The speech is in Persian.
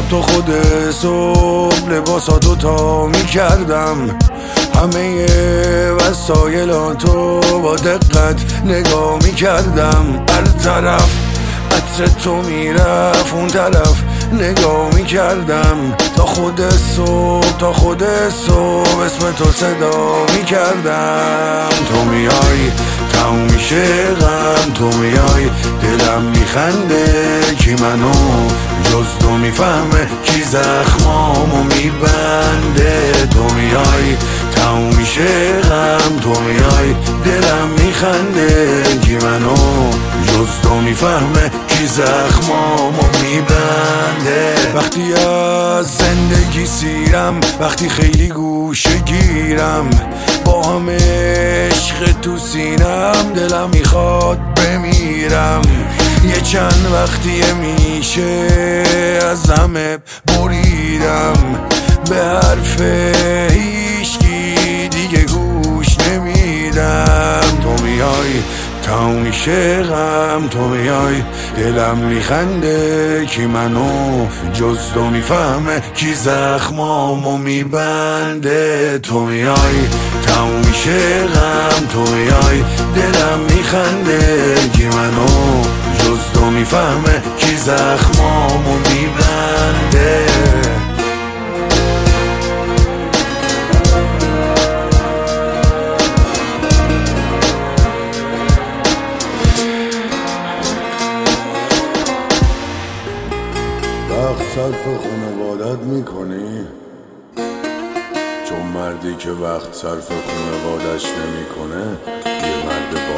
شب تا خود صبح لباساتو تا میکردم، همه وسایلاتو با دقت نگاه میکردم. هر طرف عطر تو میرفت، اون طرف نگاه میکردم. تا خود صبح اسم تو صدا میکردم. تو میای تموم میشه غم، تو میای دلم میخنده. کی منو جز تو میفهمه، کی زخمامو میبنده. تو میای تموم میشه غم، تو میای دلم میخنده. کی منو جز تو میفهمه، کی زخمامو میبنده. وقتی از زندگی سیرم، وقتی خیلی گوشه گیرم، با همه عشق تو سینم، دلم میخواد بمیرم. یه چند وقتیه میشه از همه بریدم، به حرف هیچکی دیگه گوش نمیدم. تو میای تموم میشه غم، تو میای دلم میخنده. کی منو جز تو میفهمه، کی زخمامو میبنده. تو میای تموم میشه غم، تو میای دلم میخنده. کی منو جز تو میفهمه، کی زخمامو میبنده. وقت صرف خانوادت میکنی؟ چون مردی که وقت صرف خانوادش نمیکنه یه مرد